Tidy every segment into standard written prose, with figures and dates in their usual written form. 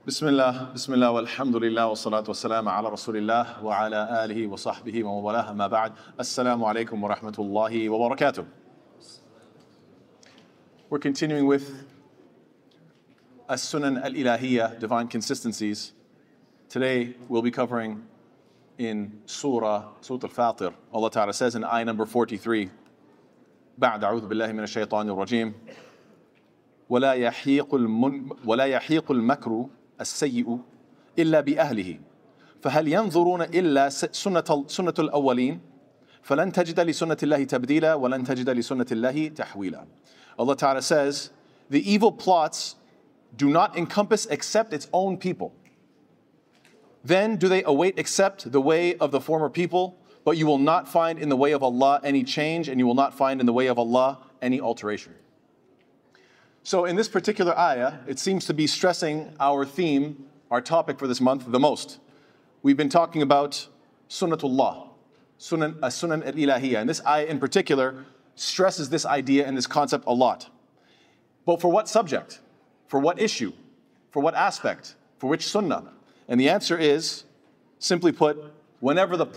بسم الله والحمد لله والصلاة والسلام على رسول الله وعلى آله وصحبه ومن والاه أما بعد السلام عليكم ورحمة الله وبركاته. We're continuing with As-Sunan Al-Ilahiyya, Divine Consistencies. Today we'll be covering in Surah Al-Fatir. Allah Ta'ala says in ayah number 43, بعد أعوذ بالله من الشيطان الرجيم ولا يحيق المكر السيء إلا بأهله فهل ينظرون إلا سنة الأولين فلن تجد لسنة الله تبديلا ولن تجد لسنة الله تحويلا. Allah Ta'ala says, the evil plots do not encompass except its own people. Then do they await except the way of the former people, but you will not find in the way of Allah any change, and you will not find in the way of Allah any alteration. So in this particular ayah, it seems to be stressing our theme, our topic for this month the most. We've been talking about Sunnatullah, Sunan Al-Ilahiyya, and this ayah in particular stresses this idea and this concept a lot. But for what subject? For what issue? For what aspect? For which sunnah? And the answer is, simply put, whenever the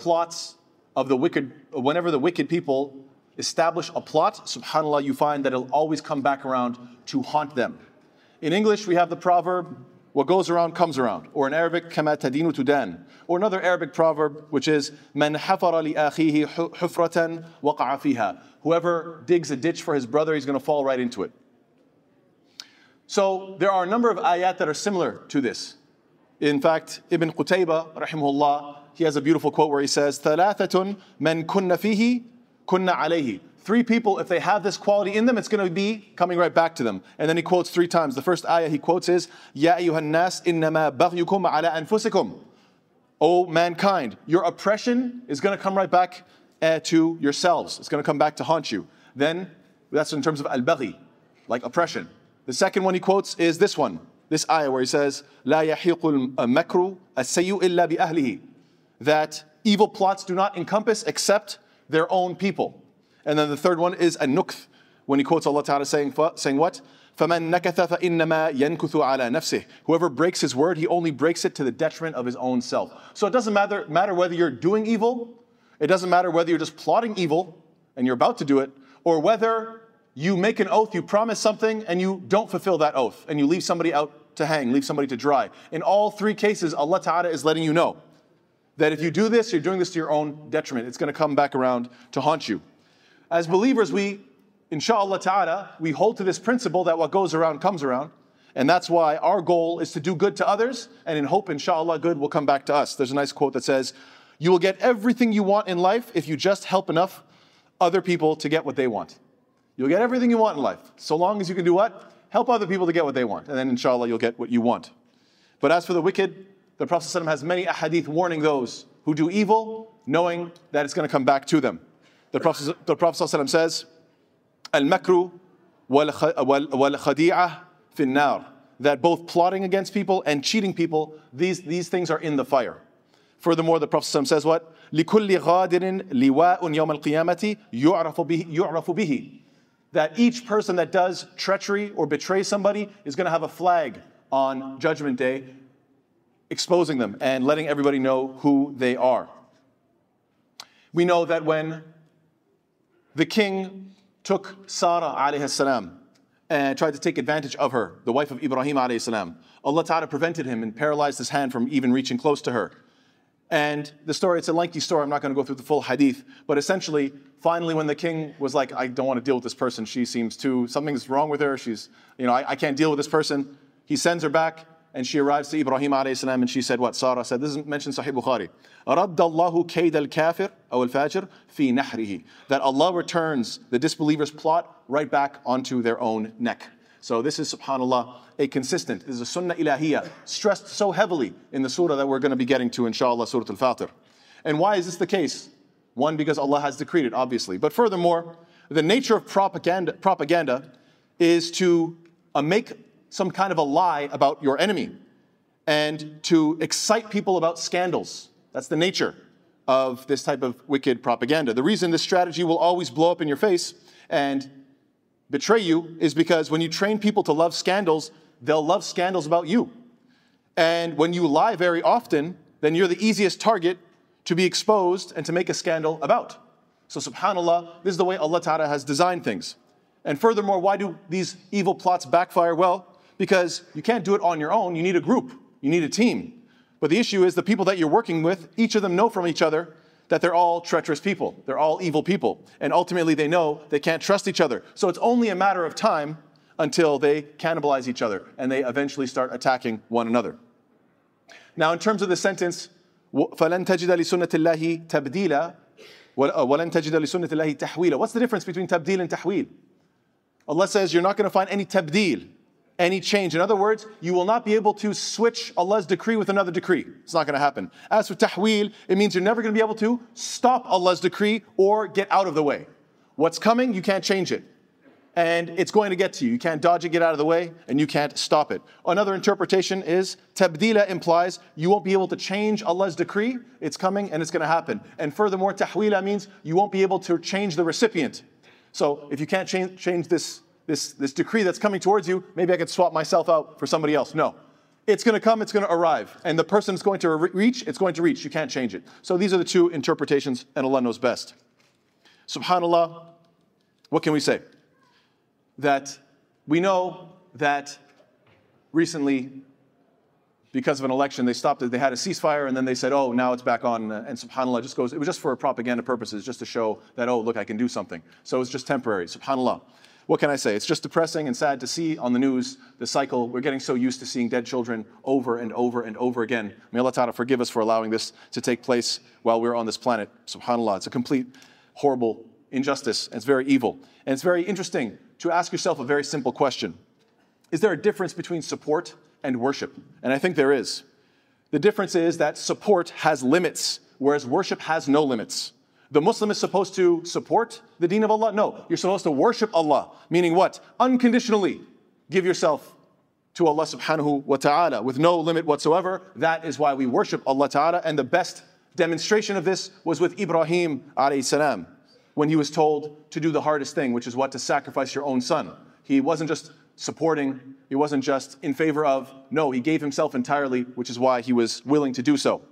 wicked people establish a plot, subhanAllah, you find that it'll always come back around to haunt them. In English, we have the proverb, what goes around comes around. Or in Arabic, كَمَا تَدِينُ تُدَانُ. Or another Arabic proverb, which is, مَنْ حَفَرَ لِأَخِيهِ حُفْرَةً وَقَعَ فِيهَا. Whoever digs a ditch for his brother, he's going to fall right into it. So there are a number of ayat that are similar to this. In fact, Ibn Qutayba, rahimahullah, he has a beautiful quote where he says, ثَلَاثَةٌ مَنْ كُنَّ فِيهِ كُنَّ عَلَيْهِ. Three people, if they have this quality in them, it's going to be coming right back to them. And then he quotes three times. The first ayah he quotes is, يَا أَيُّهَا النَّاسِ إِنَّمَا بَغْيُكُمْ عَلَىٰ أَنفُسِكُمْ. O mankind, your oppression is going to come right back to yourselves. It's going to come back to haunt you. Then, that's in terms of al-baghi, like oppression. The second one he quotes is this one, this ayah where he says, لَا يَحِيقُ الْمَكْرُ السَّيُّ إِلَّا بِأَهْلِهِ. That evil plots do not encompass except their own people. And then the third one is an-nukth, when he quotes Allah Ta'ala saying what? فَمَنْ نَكَثَ فَإِنَّمَا يَنْكُثُ عَلَى نَفْسِهِ. Whoever breaks his word, he only breaks it to the detriment of his own self. So it doesn't matter whether you're doing evil, it doesn't matter whether you're just plotting evil and you're about to do it, or whether you make an oath, you promise something, and you don't fulfill that oath, and you leave somebody out to hang, leave somebody to dry. In all three cases, Allah Ta'ala is letting you know that if you do this, you're doing this to your own detriment. It's going to come back around to haunt you. As believers, we, inshaAllah Ta'ala, we hold to this principle that what goes around comes around. And that's why our goal is to do good to others, and in hope, inshaAllah, good will come back to us. There's a nice quote that says, you will get everything you want in life if you just help enough other people to get what they want. You'll get everything you want in life, so long as you can do what? Help other people to get what they want. And then inshallah you'll get what you want. But as for the wicked, the Prophet ﷺ has many ahadith warning those who do evil, knowing that it's going to come back to them. The Prophet ﷺ says, Al-makru wal-khadi'ah fin-nar. That both plotting against people and cheating people, these things are in the fire. Furthermore, the Prophet ﷺ says what? لِكُلِّ غَادِرٍ لِوَاءٌ يَوْمَ الْقِيَامَةِ يُعْرَفُ بِهِ. That each person that does treachery or betrays somebody is going to have a flag on Judgment Day, exposing them and letting everybody know who they are. We know that when the king took Sarah alayhi salam and tried to take advantage of her, the wife of Ibrahim alayhi salam, Allah Ta'ala prevented him and paralyzed his hand from even reaching close to her. And the story, it's a lengthy story, I'm not going to go through the full hadith, but essentially, finally when the king was like, I don't want to deal with this person, something's wrong with her, I can't deal with this person, he sends her back, and she arrives to Ibrahim alayhi salam, and she said what? Sarah said, this is mentioned Sahih Bukhari, رَدَّ اللَّهُ كَيْدَ الْكَافِرِ أَوْ الْفَاجِرِ فِي نَحْرِهِ. That Allah returns the disbeliever's plot right back onto their own neck. So this is, subhanAllah, this is a sunnah ilahiyya, stressed so heavily in the surah that we're going to be getting to, inshaAllah, Surah Al-Fatir. And why is this the case? One, because Allah has decreed it, obviously. But furthermore, the nature of propaganda is to make some kind of a lie about your enemy and to excite people about scandals. That's the nature of this type of wicked propaganda. The reason this strategy will always blow up in your face and betray you is because when you train people to love scandals, they'll love scandals about you. And when you lie very often, then you're the easiest target to be exposed and to make a scandal about. So subhanAllah, this is the way Allah Ta'ala has designed things. And furthermore, why do these evil plots backfire? Well, because you can't do it on your own. You need a group. You need a team. But the issue is the people that you're working with, each of them know from each other that they're all treacherous people. They're all evil people. And ultimately they know they can't trust each other. So it's only a matter of time until they cannibalize each other and they eventually start attacking one another. Now in terms of the sentence, فَلَن تَجِدَ لِسُنَّةِ اللَّهِ تَبْدِيلًا وَلَن تَجِدَ لِسُنَّةِ اللَّهِ تَحْوِيلًا. What's the difference between tabdil and tahweel? Allah says you're not going to find any tabdil, any change. In other words, you will not be able to switch Allah's decree with another decree. It's not going to happen. As for tahweel, it means you're never going to be able to stop Allah's decree or get out of the way. What's coming, you can't change it. And it's going to get to you. You can't dodge it, get out of the way, and you can't stop it. Another interpretation is tabdila implies you won't be able to change Allah's decree. It's coming and it's going to happen. And furthermore, tahweela means you won't be able to change the recipient. So if you can't change this decree that's coming towards you, maybe I could swap myself out for somebody else. No. It's going to come, it's going to arrive. And the person is going to reach, it's going to reach. You can't change it. So these are the two interpretations, and Allah knows best. SubhanAllah, what can we say? That we know that recently, because of an election, they stopped it. They had a ceasefire, and then they said, oh, now it's back on. And subhanAllah, it was just for propaganda purposes, just to show that, oh, look, I can do something. So it's just temporary, subhanAllah. What can I say? It's just depressing and sad to see on the news the cycle. We're getting so used to seeing dead children over and over and over again. May Allah Ta'ala forgive us for allowing this to take place while we're on this planet. SubhanAllah, it's a complete, horrible injustice. And it's very evil. And it's very interesting to ask yourself a very simple question. Is there a difference between support and worship? And I think there is. The difference is that support has limits, whereas worship has no limits. The Muslim is supposed to support the deen of Allah? No, you're supposed to worship Allah. Meaning what? Unconditionally give yourself to Allah subhanahu wa ta'ala with no limit whatsoever. That is why we worship Allah ta'ala. And the best demonstration of this was with Ibrahim alayhi salam, when he was told to do the hardest thing, which is what? To sacrifice your own son. He wasn't just supporting, he wasn't just in favor of, no, he gave himself entirely, which is why he was willing to do so.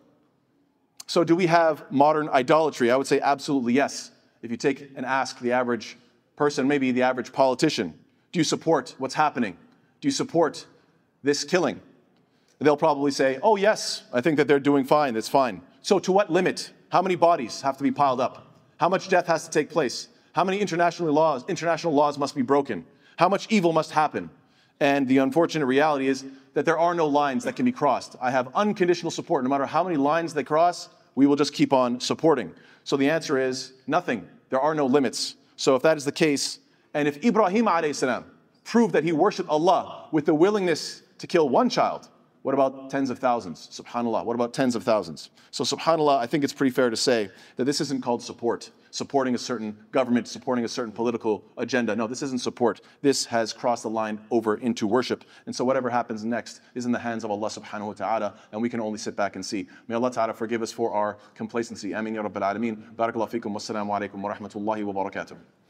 So do we have modern idolatry? I would say absolutely yes. If you take and ask the average person, maybe the average politician, do you support what's happening? Do you support this killing? They'll probably say, oh yes, I think that they're doing fine, that's fine. So to what limit? How many bodies have to be piled up? How much death has to take place? How many international laws must be broken? How much evil must happen? And the unfortunate reality is that there are no lines that can be crossed. I have unconditional support. No matter how many lines they cross, we will just keep on supporting. So the answer is nothing. There are no limits. So if that is the case, and if Ibrahim alayhi salam proved that he worshipped Allah with the willingness to kill one child, what about tens of thousands? SubhanAllah. What about tens of thousands? So SubhanAllah, I think it's pretty fair to say that this isn't called support. Supporting a certain government, supporting a certain political agenda. No, this isn't support. This has crossed the line over into worship. And so whatever happens next is in the hands of Allah subhanahu wa ta'ala, and we can only sit back and see. May Allah ta'ala forgive us for our complacency. Ameen ya Rabbil Alameen. Barakallahu feekum. Wassalamu alaikum wa rahmatullahi wa barakatuh.